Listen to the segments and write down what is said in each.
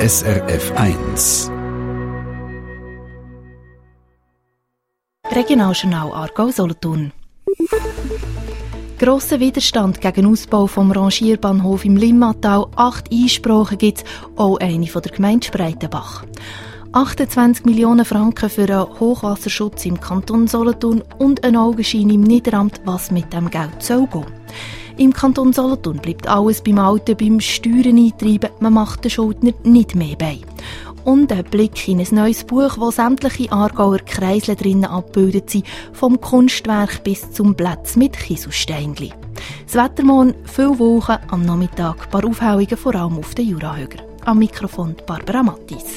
SRF 1. Regionaljournal Aargau-Solothurn. Grosser Widerstand gegen den Ausbau vom Rangierbahnhof im Limmatal. 8 Einsprachen gibt es, auch eine von der Gemeinde Spreitenbach. 28 Millionen Franken für einen Hochwasserschutz im Kanton Solothurn und ein Augenschein im Niederamt, was mit dem Geld soll gehen. Im Kanton Solothurn bleibt alles beim Alten, beim Steuern eintreiben, man macht den Schuldner nicht mehr bei. Und ein Blick in ein neues Buch, wo sämtliche Aargauer Kreisel drinnen abgebildet sind, vom Kunstwerk bis zum Platz mit Kieselsteinli. Das Wetter morgen, viele Wolken, am Nachmittag ein paar Aufhellungen, vor allem auf den Jurahöger. Am Mikrofon Barbara Mattis.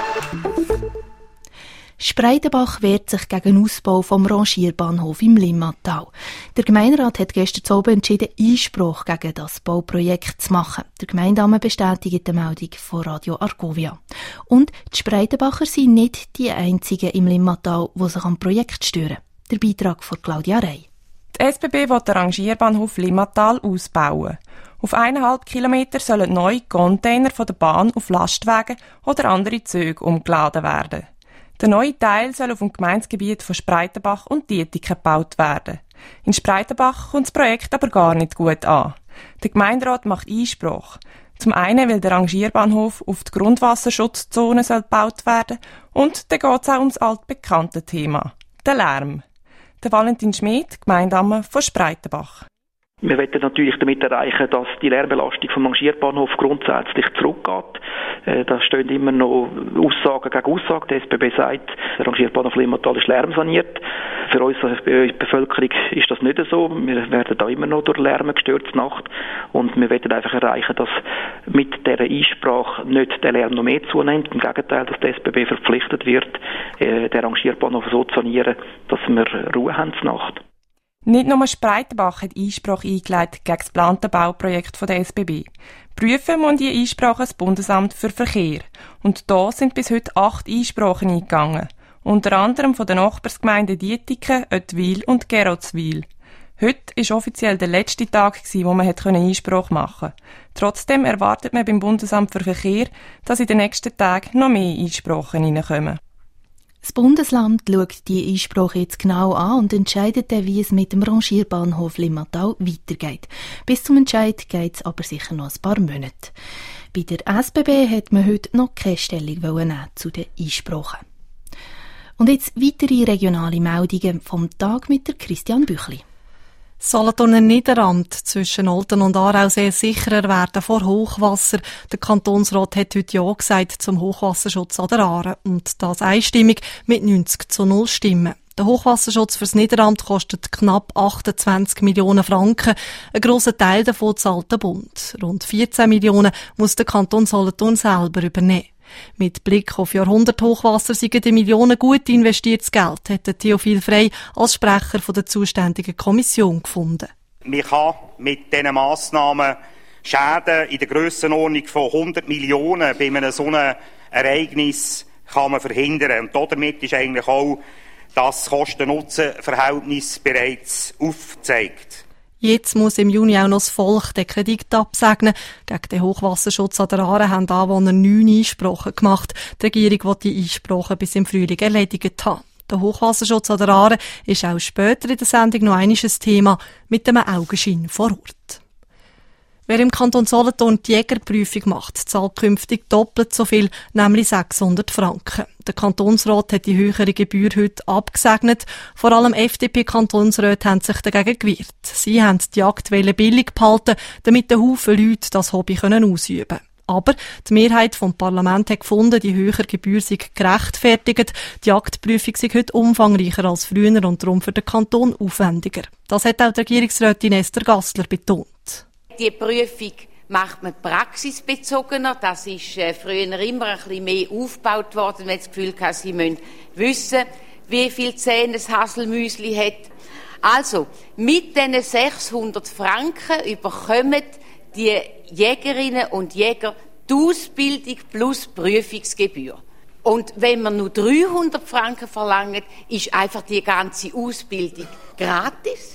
Spreitenbach wehrt sich gegen den Ausbau vom Rangierbahnhof im Limmatal. Der Gemeinderat hat gestern Abend entschieden, Einspruch gegen das Bauprojekt zu machen. Der Gemeindeamt bestätigt die Meldung von Radio Argovia. Und die Spreitenbacher sind nicht die einzigen im Limmatal, die sich am Projekt stören. Der Beitrag von Claudia Rey. Die SBB will den Rangierbahnhof Limmatal ausbauen. Auf 1,5 Kilometer sollen neue Container von der Bahn auf Lastwagen oder andere Züge umgeladen werden. Der neue Teil soll auf dem Gemeindegebiet von Spreitenbach und Dietiken gebaut werden. In Spreitenbach kommt das Projekt aber gar nicht gut an. Der Gemeinderat macht Einspruch. Zum einen, weil der Rangierbahnhof auf die Grundwasserschutzzone gebaut werden soll, und dann geht es auch ums altbekannte Thema, den Lärm. Der Valentin Schmid, Gemeindeamt von Spreitenbach. Wir wollen natürlich damit erreichen, dass die Lärmbelastung vom Rangierbahnhof grundsätzlich zurückgeht. Da stehen immer noch Aussagen gegen Aussagen. Die SBB sagt, der Rangierbahnhof Limmatal ist lärmsaniert. Für unsere Bevölkerung ist das nicht so. Wir werden da immer noch durch Lärm gestört Nacht. Und wir wollen einfach erreichen, dass mit dieser Einsprache nicht der Lärm noch mehr zunimmt. Im Gegenteil, dass die SBB verpflichtet wird, den Rangierbahnhof so zu sanieren, dass wir Ruhe haben Nacht. Nicht nur Spreitenbach hat Einsprache eingeleitet gegen das geplante Bauprojekt der SBB. Prüfen muss die Einsprache das Bundesamt für Verkehr. Und da sind bis heute 8 Einsprachen eingegangen. Unter anderem von den Nachbarsgemeinden Dietiken, Ottwil und Gerotswil. Heute war offiziell der letzte Tag, wo man Einsprache machen konnte. Trotzdem erwartet man beim Bundesamt für Verkehr, dass in den nächsten Tagen noch mehr Einsprachen reinkommen. Das Bundesland schaut die Einsprache jetzt genau an und entscheidet dann, wie es mit dem Rangierbahnhof Limmatal weitergeht. Bis zum Entscheid geht es aber sicher noch ein paar Monate. Bei der SBB hat man heute noch keine Stellung nehmen zu den Einsprachen. Und jetzt weitere regionale Meldungen vom Tag mit der Christian Büchli. Solothurner Niederamt zwischen Olten und Aarau sehr sicherer werden vor Hochwasser. Der Kantonsrat hat heute Ja gesagt zum Hochwasserschutz an der Aare. Und das einstimmig mit 90-0 Stimmen. Der Hochwasserschutz fürs Niederamt kostet knapp 28 Millionen Franken. Ein grosser Teil davon zahlt der Bund. Rund 14 Millionen muss der Kanton Solothurn selber übernehmen. Mit Blick auf Jahrhunderthochwasser seien die Millionen gut investiertes Geld, hat Theophil Frey als Sprecher der zuständigen Kommission gefunden. Man kann mit diesen Massnahmen Schäden in der Grössenordnung von 100 Millionen bei einem solchen Ereignis kann man verhindern. Und damit ist eigentlich auch das Kosten-Nutzen-Verhältnis bereits aufgezeigt. Jetzt muss im Juni auch noch das Volk den Kredit absegnen. Gegen den Hochwasserschutz an der Aare haben Anwohner 9 Einsprachen gemacht. Die Regierung will die Einsprachen bis im Frühling erledigt haben. Der Hochwasserschutz an der Aare ist auch später in der Sendung noch einmal ein Thema mit einem Augenschein vor Ort. Wer im Kanton Solothurn die Jägerprüfung macht, zahlt künftig doppelt so viel, nämlich 600 Franken. Der Kantonsrat hat die höhere Gebühr heute abgesegnet. Vor allem FDP-Kantonsräte haben sich dagegen gewehrt. Sie haben die Jagdwelle billig behalten, damit ein Haufen Leute das Hobby ausüben können. Aber die Mehrheit vom Parlament hat gefunden, die höhere Gebühr sei gerechtfertigt. Die Jagdprüfung sei heute umfangreicher als früher und darum für den Kanton aufwendiger. Das hat auch die Regierungsrätin Esther Gassler betont. Die Prüfung macht man praxisbezogener. Das ist früher immer ein bisschen mehr aufgebaut worden, wenn das Gefühl hatte, sie müssen wissen, wie viele Zähne das Haselmüsli hat. Also, mit diesen 600 Franken bekommen die Jägerinnen und Jäger die Ausbildung plus Prüfungsgebühr. Und wenn man nur 300 Franken verlangt, ist einfach die ganze Ausbildung gratis.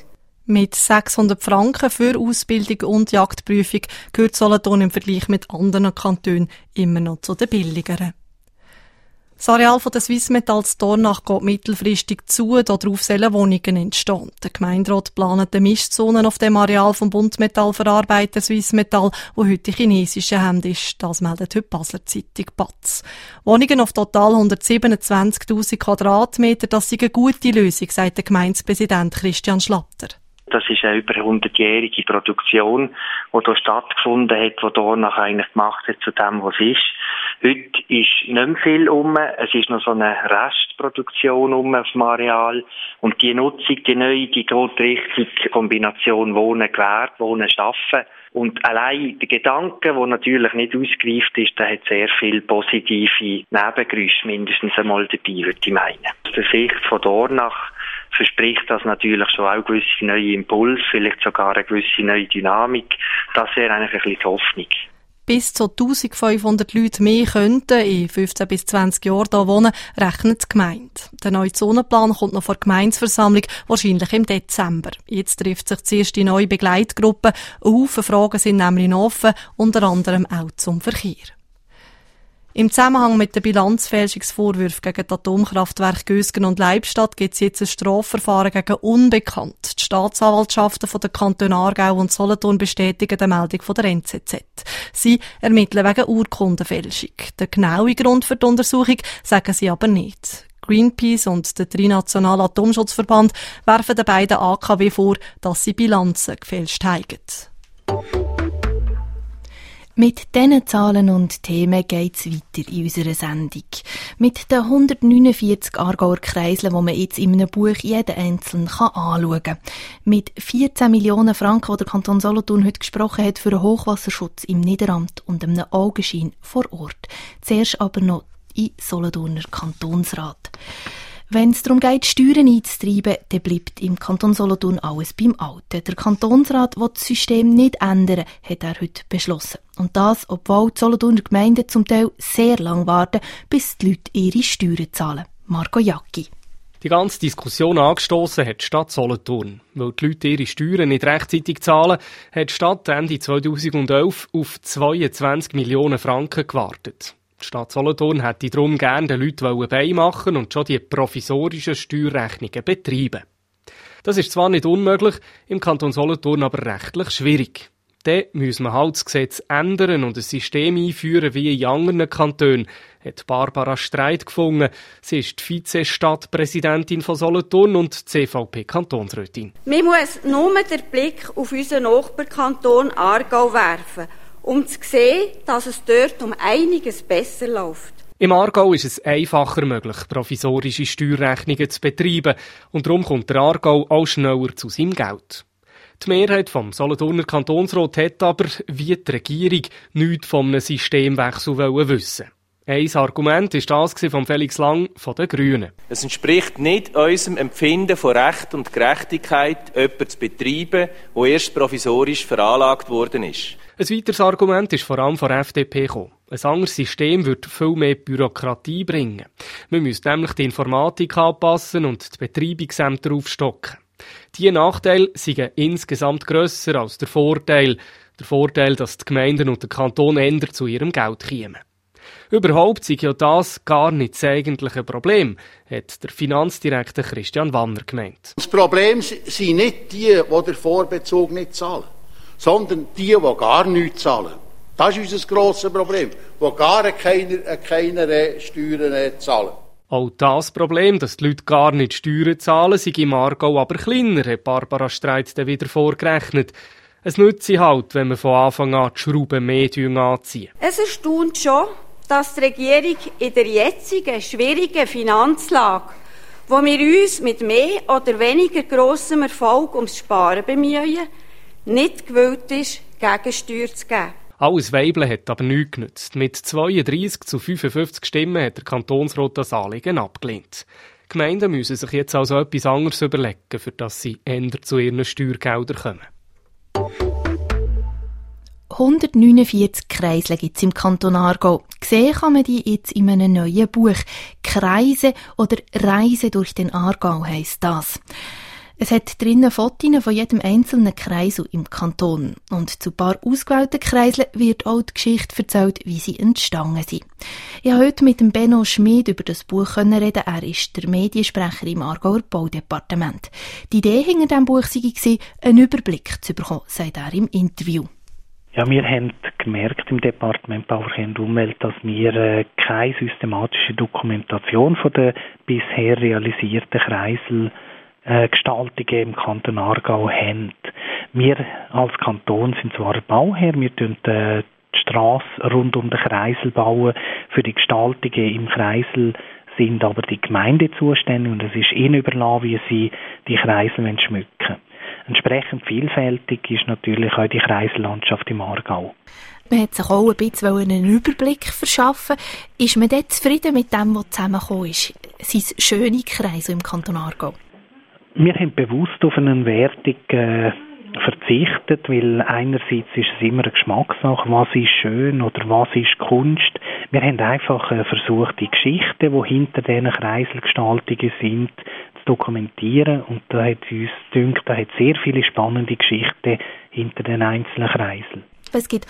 Mit 600 Franken für Ausbildung und Jagdprüfung gehört Solothurn im Vergleich mit anderen Kantonen immer noch zu den billigeren. Das Areal der Swissmetall Dornach geht mittelfristig zu, darauf sollen Wohnungen entstehen. Der Gemeinderat plant eine Mischzone auf dem Areal vom Buntmetallverarbeiter Swissmetall, wo heute in chinesischen Händen ist. Das meldet heute Basler Zeitung BAZ. Wohnungen auf total 127'000 Quadratmeter, das ist eine gute Lösung, sagt der Gemeindepräsident Christian Schlatter. Das ist eine über 100-jährige Produktion, die hier stattgefunden hat, die Dornach eigentlich gemacht hat zu dem, was es ist. Heute ist nicht mehr viel rum. Es ist noch so eine Restproduktion auf dem Areal. Und die Nutzung, die neue, die geht Richtung Kombination Wohnen, Gewerbe, Wohnen, Arbeiten. Und allein der Gedanke, der natürlich nicht ausgereift ist, der hat sehr viel positive Nebengeräusche, mindestens einmal dabei, würde ich meinen. Aus der Sicht von Dornach verspricht das natürlich schon auch gewisse neue Impulse, vielleicht sogar eine gewisse neue Dynamik. Das wäre eigentlich ein bisschen die Hoffnung. Bis zu 1500 Leute mehr könnten in 15 bis 20 Jahren hier wohnen, rechnet die Gemeinde. Der neue Zonenplan kommt noch vor der Gemeindeversammlung, wahrscheinlich im Dezember. Jetzt trifft sich zuerst die neue Begleitgruppe. Ein Haufen Fragen sind nämlich noch offen, unter anderem auch zum Verkehr. Im Zusammenhang mit den Bilanzfälschungsvorwürfen gegen die Atomkraftwerke Gösgen und Leibstadt gibt es jetzt ein Strafverfahren gegen Unbekannt. Die Staatsanwaltschaften von den Kantonen Aargau und Solothurn bestätigen die Meldung von der NZZ. Sie ermitteln wegen Urkundenfälschung. Der genaue Grund für die Untersuchung sagen sie aber nicht. Greenpeace und der Trinationale Atomschutzverband werfen den beiden AKW vor, dass sie Bilanzen gefälscht haben. Mit diesen Zahlen und Themen geht's weiter in unserer Sendung. Mit den 149 Aargauer Kreiseln, die man jetzt in einem Buch jeden einzeln anschauen kann. Mit 14 Millionen Franken, die der Kanton Solothurn heute gesprochen hat für einen Hochwasserschutz im Niederamt und einem Augenschein vor Ort. Zuerst aber noch im Solothurner Kantonsrat. Wenn es darum geht, Steuern einzutreiben, dann bleibt im Kanton Solothurn alles beim Alten. Der Kantonsrat will das System nicht ändern, hat er heute beschlossen. Und das, obwohl die Solothurner Gemeinden zum Teil sehr lang warten, bis die Leute ihre Steuern zahlen. Marco Jacki. Die ganze Diskussion angestossen hat die Stadt Solothurn. Weil die Leute ihre Steuern nicht rechtzeitig zahlen, hat die Stadt Ende 2011 auf 22 Millionen Franken gewartet. Die Stadt Solothurn hätte darum gerne den Leuten beimachen und schon die provisorischen Steuerrechnungen betreiben. Das ist zwar nicht unmöglich, im Kanton Solothurn aber rechtlich schwierig. Dann müssen wir halt das Gesetz ändern und ein System einführen wie in anderen Kantonen, hat Barbara Streit gefunden. Sie ist die Vize-Stadtpräsidentin von Solothurn und CVP-Kantonsrätin. Man muss nur den Blick auf unseren Nachbarkanton Aargau werfen, um zu sehen, dass es dort um einiges besser läuft. Im Aargau ist es einfacher möglich, provisorische Steuerrechnungen zu betreiben und darum kommt der Aargau auch schneller zu seinem Geld. Die Mehrheit vom Solothurner Kantonsrat hat aber, wie die Regierung, nichts von einem Systemwechsel wissen. Ein Argument war das von Felix Lang von den Grünen. Es entspricht nicht unserem Empfinden von Recht und Gerechtigkeit, jemanden zu betreiben, der erst provisorisch veranlagt worden ist. Ein weiteres Argument ist vor allem von der FDP gekommen. Ein anderes System würde viel mehr Bürokratie bringen. Man müsste nämlich die Informatik anpassen und die Betreibungsämter aufstocken. Diese Nachteile seien insgesamt grösser als der Vorteil. Der Vorteil, dass die Gemeinden und der Kanton eher zu ihrem Geld kämen. Überhaupt sei ja das gar nicht das eigentliche Problem, hat der Finanzdirektor Christian Wanner gemeint. Das Problem sind nicht die den Vorbezug nicht zahlen, sondern die gar nichts zahlen. Das ist unser grosses Problem, die gar keine Steuern zahlen. Auch das Problem, dass die Leute gar nicht Steuern zahlen, sei im Aargau aber kleiner, hat Barbara Streit dann wieder vorgerechnet. Es nützt sich halt, wenn man von Anfang an die Schrauben mehr anziehen. Es erstaunt schon, dass die Regierung in der jetzigen schwierigen Finanzlage, wo wir uns mit mehr oder weniger grossem Erfolg ums Sparen bemühen, nicht gewillt ist, Gegensteuer zu geben. Alles Weibeln hat aber nichts genützt. Mit 32-55 Stimmen hat der Kantonsrat das Anliegen abgelehnt. Die Gemeinden müssen sich jetzt also etwas anderes überlegen, für das sie eher zu ihren Steuergeldern kommen. 149 Kreisel gibt es im Kanton Aargau. Sehen kann man die jetzt in einem neuen Buch. Kreise oder Reise durch den Aargau heisst das. Es hat drinnen Fotos von jedem einzelnen Kreisel im Kanton. Und zu ein paar ausgewählten Kreiseln wird auch die Geschichte erzählt, wie sie entstanden sind. Ich konnte heute mit dem Benno Schmid über das Buch reden. Er ist der Mediensprecher im Aargauer Baudepartement. Die Idee hinter diesem Buch war, einen Überblick zu bekommen, sagt er im Interview. Ja, wir haben gemerkt im Departement Bauverkehr und Umwelt, dass wir keine systematische Dokumentation von der bisher realisierten Kreiselgestaltungen im Kanton Aargau haben. Wir als Kanton sind zwar Bauherr, wir bauen die Strasse rund um den Kreisel bauen. Für die Gestaltungen im Kreisel sind aber die Gemeinden zuständig und es ist ihnen überlassen, wie sie die Kreisel schmücken wollen. Entsprechend vielfältig ist natürlich auch die Kreisellandschaft im Aargau. Man hat sich auch ein bisschen einen Überblick verschaffen. Ist man dort zufrieden mit dem, was zusammengekommen ist? Sind es schöne Kreise im Kanton Aargau? Wir haben bewusst auf eine Wertung verzichtet, weil einerseits ist es immer eine Geschmackssache, was ist schön oder was ist Kunst. Wir haben einfach versucht, die Geschichten, die hinter diesen Kreiselgestaltungen sind, zu dokumentieren, und da hat uns gedacht, da hat sehr viele spannende Geschichten hinter den einzelnen Kreiseln. Es gibt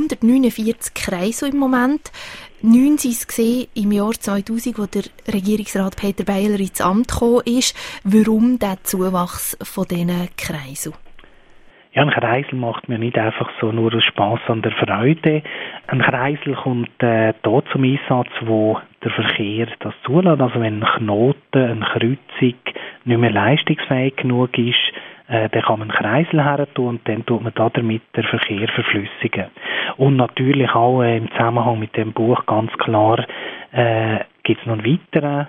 149 Kreisel im Moment. 9 sind es im Jahr 2000, wo der Regierungsrat Peter Beiler ins Amt gekommen ist. Warum der Zuwachs von diesen Kreiseln? Ja, ein Kreisel macht mir nicht einfach so nur Spass an der Freude. Ein Kreisel kommt da zum Einsatz, wo der Verkehr das zulässt. Also wenn ein Knoten, eine Kreuzung nicht mehr leistungsfähig genug ist, dann kann man einen Kreisel her tun und dann tut man damit den Verkehr verflüssigen. Und natürlich auch im Zusammenhang mit dem Buch ganz klar gibt es noch einen weiteren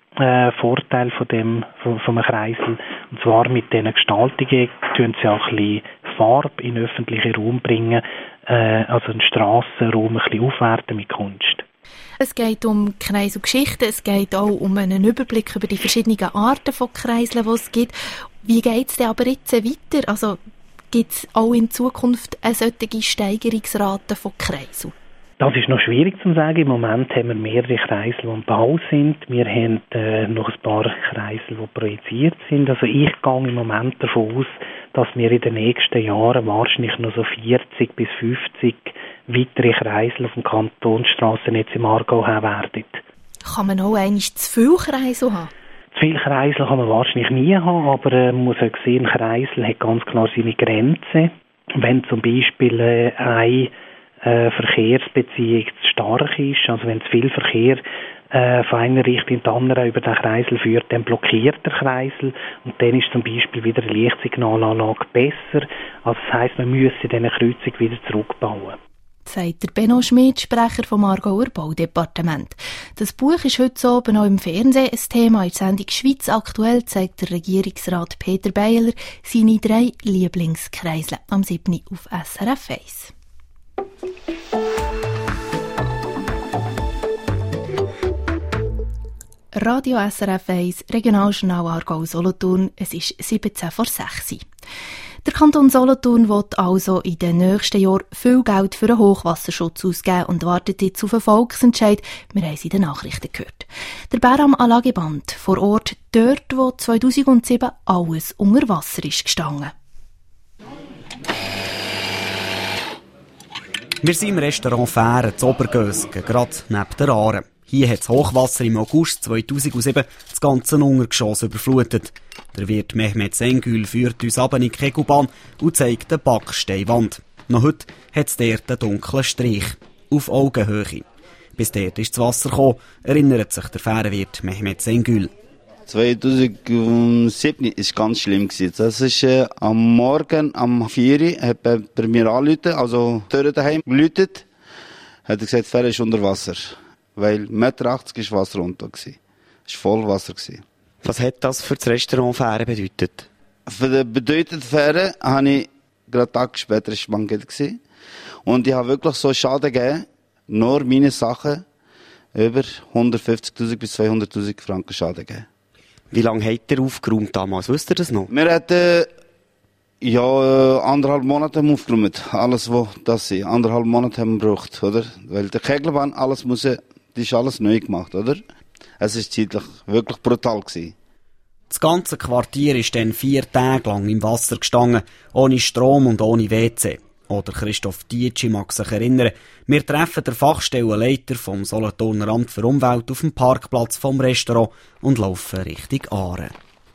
Vorteil von einem Kreisel. Und zwar mit diesen Gestaltungen tun sie auch ein bisschen Farbe in den öffentlichen Raum bringen, also den Strassenraum ein bisschen aufwerten mit Kunst. Es geht um Kreiselgeschichten, es geht auch um einen Überblick über die verschiedenen Arten von Kreiseln, die es gibt. Wie geht es denn aber jetzt weiter? Also gibt es auch in Zukunft eine solche Steigerungsrate von Kreiseln? Das ist noch schwierig zu sagen. Im Moment haben wir mehrere Kreisel, die im Bau sind. Wir haben noch ein paar Kreisel, die projiziert sind. Also ich gehe im Moment davon aus, dass wir in den nächsten Jahren wahrscheinlich noch so 40 bis 50 weitere Kreisel auf dem Kantonsstrassennetz im Aargau haben werden. Kann man auch einmal zu viele Kreisel haben? Zu viele Kreisel kann man wahrscheinlich nie haben, aber man muss auch sehen, ein Kreisel hat ganz klar seine Grenzen. Wenn zum Beispiel eine Verkehrsbeziehung zu stark ist, also wenn zu viel Verkehr von einer Richtung in die andere über den Kreisel führt, dann blockiert der Kreisel und dann ist zum Beispiel wieder eine Lichtsignalanlage besser. Also das heisst, man müsse diese Kreuzung wieder zurückbauen. Sagt der Benno Schmid, Sprecher vom Aargauer Baudepartement. Das Buch ist heute oben auch im Fernsehen ein Thema. In der Sendung «Schweiz aktuell» zeigt der Regierungsrat Peter Beiler seine 3 Lieblingskreisel am 7. auf SRF 1. Radio SRF 1, Regionaljournal Aargau Solothurn, es ist 17 vor 6. Der Kanton Solothurn will also in den nächsten Jahren viel Geld für den Hochwasserschutz ausgeben und wartet jetzt auf einen Volksentscheid. Wir haben es in den Nachrichten gehört. Der Beram-Alageband vor Ort, dort wo 2007 alles unter Wasser ist gestanden. Wir sind im Restaurant Fähren zu Obergösgen, gerade neben der Aare. Hier hat das Hochwasser im August 2007 das ganze Untergeschoss überflutet. Der Wirt Mehmet Sengül führt uns ab in die Kegelbahn und zeigt eine Backsteinwand. Noch heute hat es dort einen dunklen Strich. Auf Augenhöhe. Bis dort ist das Wasser gekommen, erinnert sich der Fährenwirt Mehmet Sengül. 2007 war es ganz schlimm. Das ist am Morgen, am 4 Uhr, hat er bei mir angerufen, also Türen daheim gerufen, hat er gesagt, die Fähre ist unter Wasser. Weil 1,80 Meter ist Wasser runter. Es war Vollwasser. Was hat das für das Restaurant Fähren bedeutet? Für die bedeutende Fähre habe ich gerade Tag später ein Bankett gesehen. Und ich habe wirklich so Schaden gegeben, nur meine Sachen, über 150.000 bis 200.000 Franken Schaden gegeben. Wie lange habt ihr aufgeräumt damals? Wisst ihr das noch? Wir hatten 1,5 Monate aufgeräumt. Alles, was das ist. 1,5 Monate haben wir gebraucht, oder? Weil die Kegelbahn, das ist alles neu gemacht, oder? Es war zeitlich wirklich brutal gewesen. Das ganze Quartier ist dann 4 Tage lang im Wasser gestanden, ohne Strom und ohne WC. Oder Christoph Dietschi mag sich erinnern, wir treffen den Fachstellenleiter vom Solothurner Amt für Umwelt auf dem Parkplatz vom Restaurant und laufen Richtung Aare.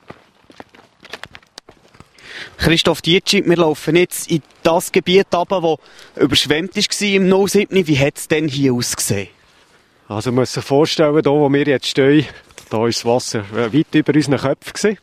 Christoph Dietschi, wir laufen jetzt in das Gebiet runter, das überschwemmt war im 07. Wie hat es denn hier ausgesehen? Also man muss sich vorstellen, hier wo wir jetzt stehen, da war das Wasser weit über unseren Köpfen.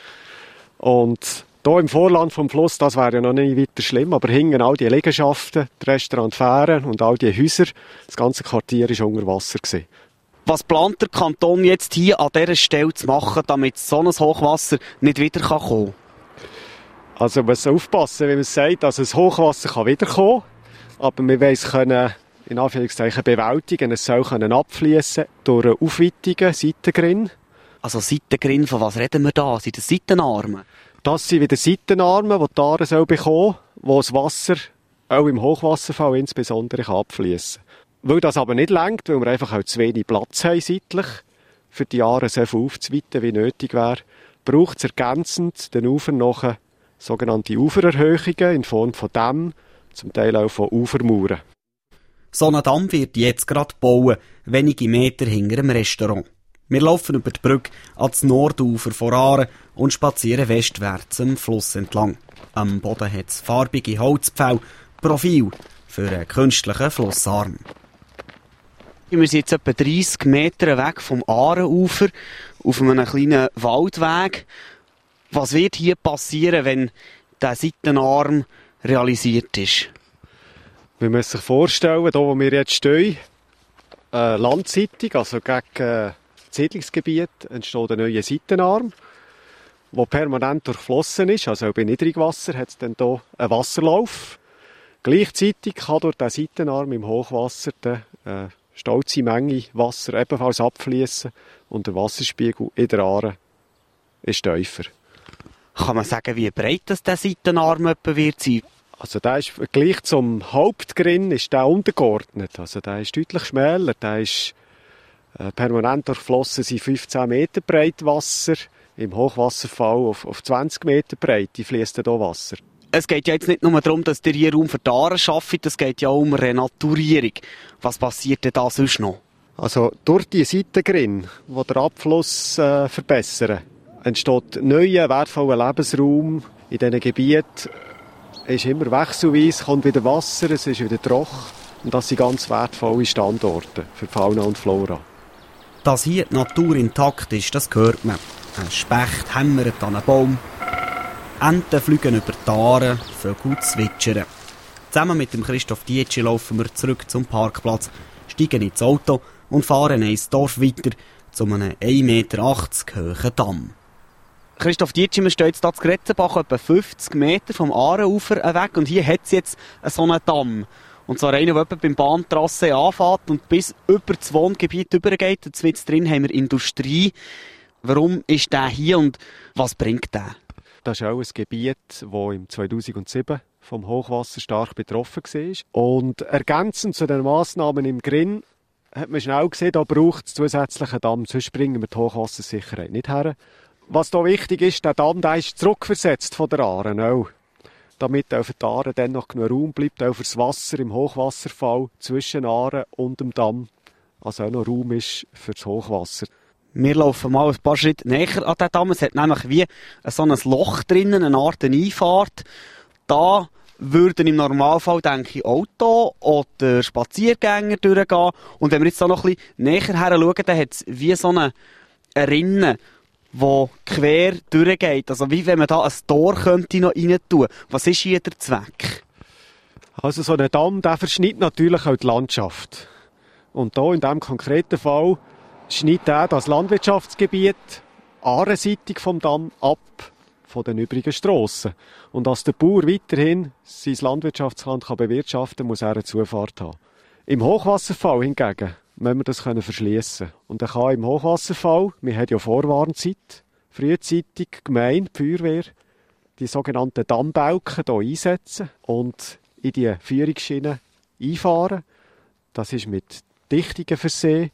Und hier im Vorland vom Fluss, das wäre ja noch nicht weiter schlimm, aber hinten all die Liegenschaften, die Restaurants, Fähren und all die Häuser, das ganze Quartier war unter Wasser. Was plant der Kanton jetzt hier an dieser Stelle zu machen, damit so ein Hochwasser nicht wieder kommen kann? Also man muss aufpassen, wie man sagt, dass das Hochwasser kann wiederkommen kann, aber wir wollen es können, in Anführungszeichen bewältigen. Es soll abfließen durch Aufweitungen, Seitengrinne. Also Seitengrinne, von was reden wir da? Sind das Seitenarme? Das sind wieder Seitenarme, die Aare soll bekommen, wo das Wasser auch im Hochwasserfall insbesondere abfließen kann. Weil das aber nicht reicht, weil wir einfach auch zu wenig Platz haben seitlich, für die Aare so viel aufzuweiten, wie nötig wäre, braucht es ergänzend den Ufern noch sogenannte Ufererhöhungen in Form von Dämmen, zum Teil auch von Ufermauern. So ein Damm wird jetzt gerade gebaut, wenige Meter hinter dem Restaurant. Wir laufen über die Brücke ans Nordufer von Aare und spazieren westwärts am Fluss entlang. Am Boden hat es farbige Holzpfähle, Profil für einen künstlichen Flussarm. Wir sind jetzt etwa 30 Meter weg vom Aarenufer auf einem kleinen Waldweg. Was wird hier passieren, wenn der Seitenarm realisiert ist? Man muss sich vorstellen, hier wo wir jetzt stehen, landseitig, also gegen das Siedlungsgebiet, entsteht ein neuer Seitenarm, der permanent durchflossen ist. Also auch bei Niedrigwasser hat es dann hier einen Wasserlauf. Gleichzeitig kann durch diesen Seitenarm im Hochwasser eine stolze Menge Wasser ebenfalls abfließen und der Wasserspiegel in der Aare ist tiefer. Kann man sagen, wie breit das der Seitenarm etwa wird sein? Also der ist im Vergleich zum Hauptgrinn ist der untergeordnet. Also der ist deutlich schmäler. Der ist permanent durchflossen, sind 15 Meter breit Wasser. Im Hochwasserfall auf 20 Meter Breite fließt hier Wasser. Es geht ja jetzt nicht nur darum, dass ihr hier Raum für die Aare schafft, es geht ja auch um Renaturierung. Was passiert denn da sonst noch? Also durch die Seitengrinne, die den Abfluss verbessern, entsteht neuer, wertvoller Lebensraum in diesen Gebieten. Es ist immer wechselweise, kommt wieder Wasser, es ist wieder trocken. Und das sind ganz wertvolle Standorte für Fauna und Flora. Dass hier die Natur intakt ist, das hört man. Ein Specht hämmert an einem Baum. Enten fliegen über die Aare, Vögel zwitschern. Zusammen mit dem Christoph Dietschi laufen wir zurück zum Parkplatz, steigen ins Auto und fahren ins Dorf weiter zu einem 1,80 Meter hohen Damm. Christoph Dietschi, wir stehen jetzt hier zu Gretzenbach, etwa 50 Meter vom Aarenufer weg und hier hat es jetzt so einen Damm. Und zwar einen, der etwa beim Bahntrasse anfängt und bis über das Wohngebiet übergeht. Und jetzt drin haben wir Industrie. Warum ist der hier und was bringt der? Das ist auch ein Gebiet, das im 2007 vom Hochwasser stark betroffen war. Und ergänzend zu den Massnahmen im Grinn hat man schnell gesehen, da braucht es zusätzlichen Damm, sonst bringen wir die Hochwassersicherheit nicht her. Was hier wichtig ist, der Damm der ist zurückversetzt von der Aare auch. Damit auch für die Aare dann noch genug Raum bleibt, auch für das Wasser im Hochwasserfall zwischen Aare und dem Damm. Also auch noch Raum ist für das Hochwasser. Wir laufen mal ein paar Schritte näher an den Damm. Es hat nämlich wie so ein Loch drinnen, eine Art Einfahrt. Da würden im Normalfall, denke ich, Auto oder Spaziergänger durchgehen. Und wenn wir jetzt da noch ein bisschen näher her schauen, dann hat es wie so eine Rinne, die quer durchgeht. Also wie wenn man da ein Tor könnte noch rein tun. Was ist hier der Zweck? Also so ein Damm, der verschneidet natürlich auch die Landschaft. Und hier in diesem konkreten Fall schneidet er das Landwirtschaftsgebiet aarenseitig vom Damm ab von den übrigen Strassen. Und dass der Bauer weiterhin sein Landwirtschaftsland bewirtschaften kann, muss er eine Zufahrt haben. Im Hochwasserfall hingegen müssen wir das verschliessen. Und er kann im Hochwasserfall, wir haben ja Vorwarnzeit, frühzeitig Gemeinde, die Feuerwehr, die sogenannten Dammbalken hier einsetzen und in die Führungsschiene einfahren. Das ist mit Dichtungen versehen,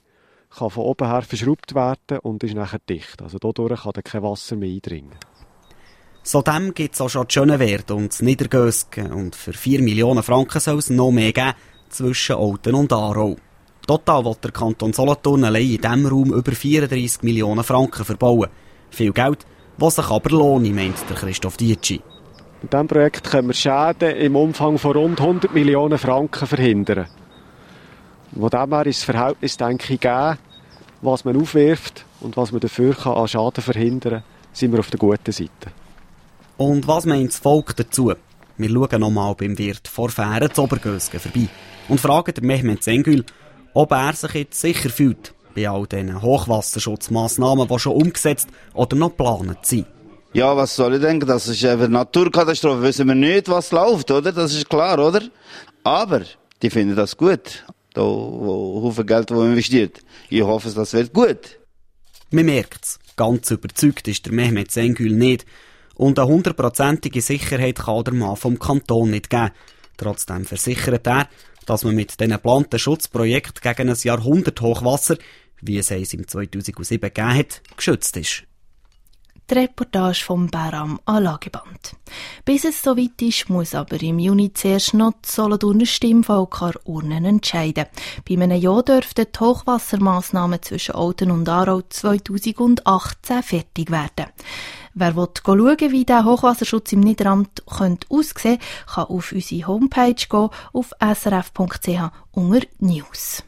kann von oben her verschraubt werden und ist nachher dicht. Also dadurch kann dann kein Wasser mehr eindringen. So dem gibt es auch schon Schönewert und das Niedergösgen. Und für 4 Millionen Franken soll es noch mehr geben zwischen Olten und Aarau. Total will der Kanton Solothurn allein in diesem Raum über 34 Millionen Franken verbauen. Viel Geld, was sich aber lohnt, meint der Christoph Dietschi. Mit diesem Projekt können wir Schäden im Umfang von rund 100 Millionen Franken verhindern. Von dem her ist das Verhältnis, denke ich, gegeben, was man aufwirft und was man dafür an Schaden verhindern kann, sind wir auf der guten Seite. Und was meint das Volk dazu? Wir schauen nochmal beim Wirt vor Fähren zu Obergösgen vorbei und fragen den Mehmet Zengül, ob er sich jetzt sicher fühlt bei all diesen Hochwasserschutzmaßnahmen, die schon umgesetzt oder noch geplant sind. Ja, was soll ich denken? Das ist eine Naturkatastrophe. Wissen wir nicht, was läuft, oder? Das ist klar, oder? Aber die finden das gut. Da, wo Haufen Geld investiert. Ich hoffe, das wird gut. Man merkt's. Ganz überzeugt ist der Mehmet Zengül nicht. Und eine 100%ige Sicherheit kann der Mann vom Kanton nicht geben. Trotzdem versichert er, dass man mit diesen geplanten Schutzprojekten gegen ein Jahrhundert Hochwasser, wie es im 2007 gegeben hat, geschützt ist. Die Reportage vom Bäram Anlageband. Bis es soweit ist, muss aber im Juni zuerst noch das Solothurner Stimmvolk an Urnen entscheiden. Bei einem Ja dürften die Hochwassermaßnahmen zwischen Olten und Aarau 2018 fertig werden. Wer schauen will, wie der Hochwasserschutz im Niederrhein aussehen könnte, kann auf unsere Homepage gehen, auf srf.ch unter News.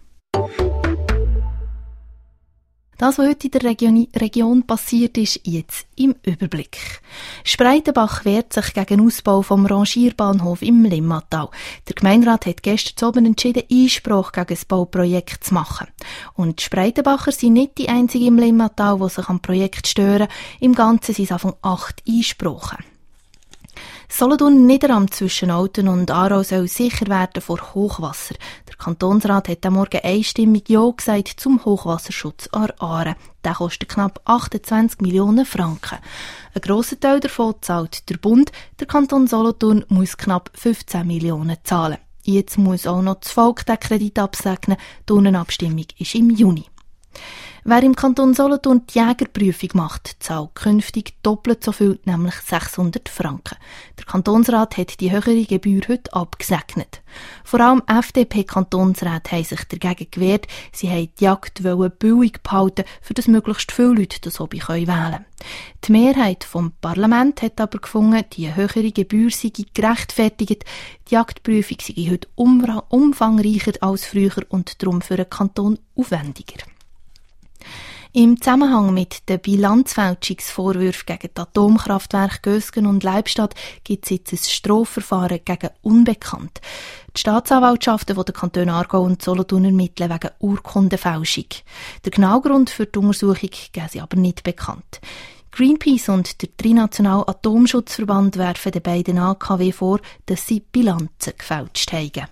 Das, was heute in der Region passiert ist, jetzt im Überblick. Spreitenbach wehrt sich gegen den Ausbau vom Rangierbahnhof im Limmatal. Der Gemeinderat hat gestern Abend entschieden, Einspruch gegen das Bauprojekt zu machen. Und die Spreitenbacher sind nicht die einzigen im Limmatal, die sich am Projekt stören. Im Ganzen sind es Anfang 8 Einsprachen. Solothurn Niederrhein zwischen Olten und Aarau soll sicher werden vor Hochwasser. Der Kantonsrat hat am Morgen einstimmig Ja gesagt zum Hochwasserschutz an Aare. Der kostet knapp 28 Millionen Franken. Ein grosser Teil davon zahlt der Bund. Der Kanton Solothurn muss knapp 15 Millionen zahlen. Jetzt muss auch noch das Volk den Kredit absegnen. Die Urnenabstimmung ist im Juni. Wer im Kanton Solothurn die Jägerprüfung macht, zahlt künftig doppelt so viel, nämlich 600 Franken. Der Kantonsrat hat die höhere Gebühr heute abgesegnet. Vor allem FDP-Kantonsräte haben sich dagegen gewehrt. Sie wollten die Jagd billig behalten, für das möglichst viele Leute das Hobby wählen können. Die Mehrheit vom Parlament hat aber gefunden, die höhere Gebühr sei gerechtfertigt. Die Jagdprüfung sei heute umfangreicher als früher und darum für den Kanton aufwendiger. Im Zusammenhang mit den Bilanzfälschungsvorwürfen gegen die Atomkraftwerke Gösgen und Leibstadt gibt es jetzt ein Strafverfahren gegen Unbekannt. Die Staatsanwaltschaften der Kantone Aargau und Solothurn ermitteln wegen Urkundenfälschung. Der genaue Grund für die Untersuchung geben sie aber nicht bekannt. Greenpeace und der Trinationale Atomschutzverband werfen den beiden AKW vor, dass sie Bilanzen gefälscht haben.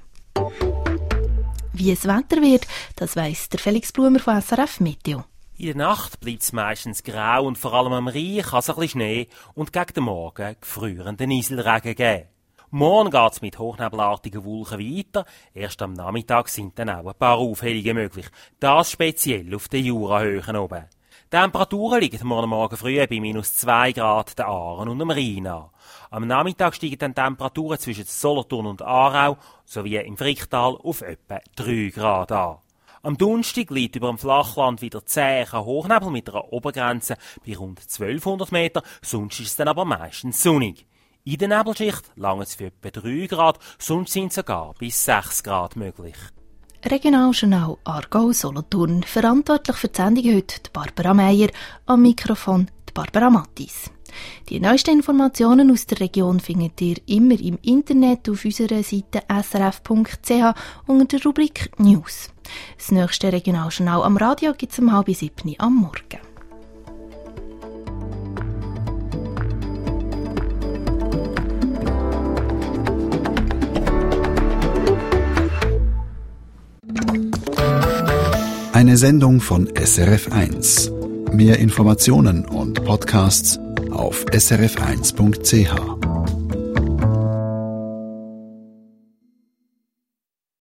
Wie es Wetter wird, das weiss der Felix Blumer von SRF Meteo. In der Nacht bleibt es meistens grau und vor allem am Rhein kann es ein bisschen Schnee und gegen den Morgen gefrierenden Nieselregen geben. Morgen geht es mit hochnebelartigen Wolken weiter. Erst am Nachmittag sind dann auch ein paar Aufhellungen möglich. Das speziell auf den Jurahöhen oben. Die Temperaturen liegen morgen früh bei -2 Grad den Aaren und am Rhein an. Am Nachmittag steigen dann Temperaturen zwischen Solothurn und Aarau sowie im Fricktal auf etwa 3 Grad an. Am Donnerstag liegt über dem Flachland wieder zäher Hochnebel mit einer Obergrenze bei rund 1200 Meter, sonst ist es dann aber meistens sonnig. In der Nebelschicht lange es für etwa 3 Grad, sonst sind sogar bis 6 Grad möglich. Regionaljournal Aargau-Solothurn. Verantwortlich für die Sendung heute die Barbara Meier, am Mikrofon die Barbara Mattis. Die neuesten Informationen aus der Region findet ihr immer im Internet auf unserer Seite srf.ch unter der Rubrik News. Das nächste Regionaljournal am Radio gibt es um 6:30 am Morgen. Eine Sendung von SRF1. Mehr Informationen und Podcasts auf srf1.ch.